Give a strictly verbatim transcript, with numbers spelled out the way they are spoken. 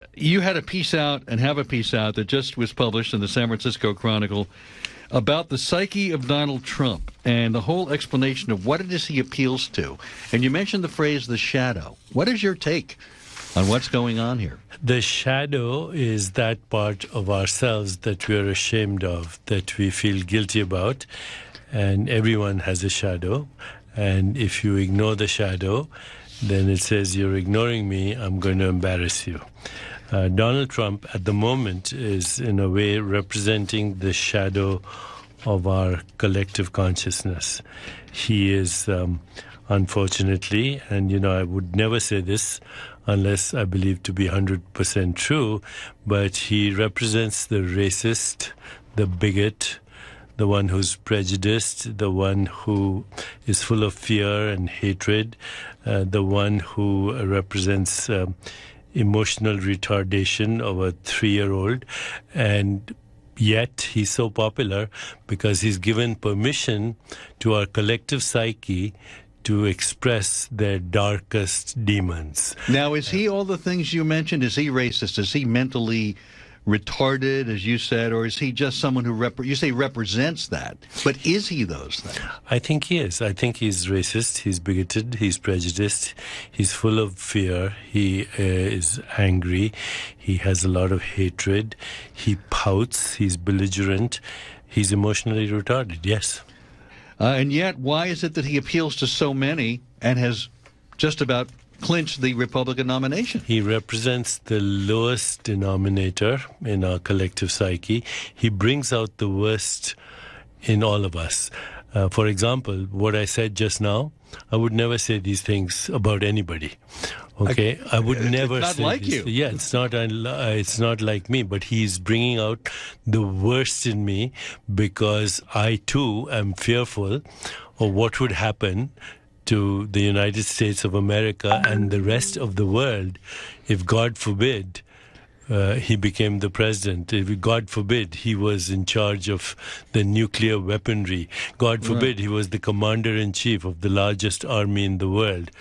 you had a piece out and have a piece out that just was published in the San Francisco Chronicle about the psyche of Donald Trump and the whole explanation of what it is he appeals to. And you mentioned the phrase the shadow. What is your take on what's going on here? The shadow is that part of ourselves that we are ashamed of, that we feel guilty about. And everyone has a shadow. And if you ignore the shadow, then it says, you're ignoring me, I'm going to embarrass you. Uh, Donald Trump, at the moment, is in a way representing the shadow of our collective consciousness. He is, um, unfortunately, and, you know, I would never say this unless I believe to be one hundred percent true, but he represents the racist, the bigot, the one who's prejudiced, the one who is full of fear and hatred, uh, the one who represents um, emotional retardation of a three-year-old. And yet he's so popular because he's given permission to our collective psyche to express their darkest demons. Now, is he all the things you mentioned? Is he racist? Is he mentally retarded, as you said, or is he just someone who, rep- you say represents that, but is he those things? I think he is. I think he's racist, he's bigoted, he's prejudiced, he's full of fear, he uh, is angry, he has a lot of hatred, he pouts, he's belligerent, he's emotionally retarded, yes. Uh, and yet, why is it that he appeals to so many and has just about clinched the Republican nomination? He represents the lowest denominator in our collective psyche. He brings out the worst in all of us. Uh, for example, what I said just now, I would never say these things about anybody. Okay, I, I would never it's not say like this. you. Yeah, it's not. Uh, it's not like me. But he's bringing out the worst in me because I too am fearful of what would happen to the United States of America and the rest of the world if, God forbid, uh, he became the president. If, God forbid, he was in charge of the nuclear weaponry. God forbid, right. He was the commander-in-chief of the largest army in the world.